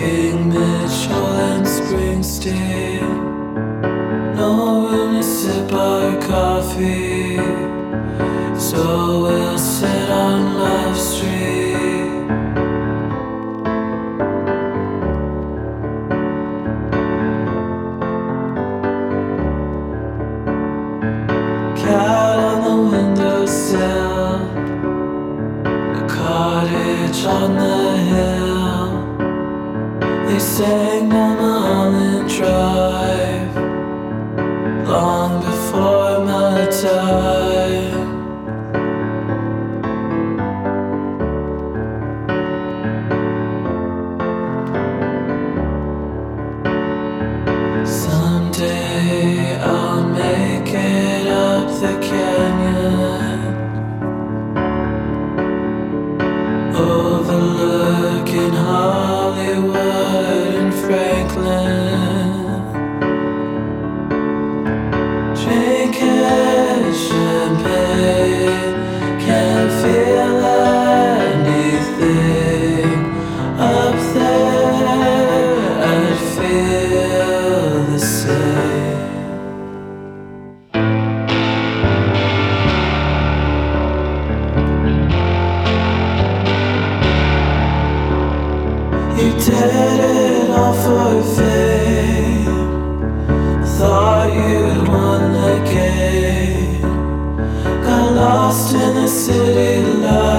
King Mitchell and Springsteen. No room to sip our coffee, so we'll sit on Love Street. Cat on the windowsill, a cottage on the hill. They sang Mulholland Drive long before my time. Someday I'll make it up the canyon, overlooking Hollywood and Franklin. Drinking champagne, can't feel anything up there. I'd feel the same. You did it all for fame. Thought you'd won the game. Got lost in the city lights.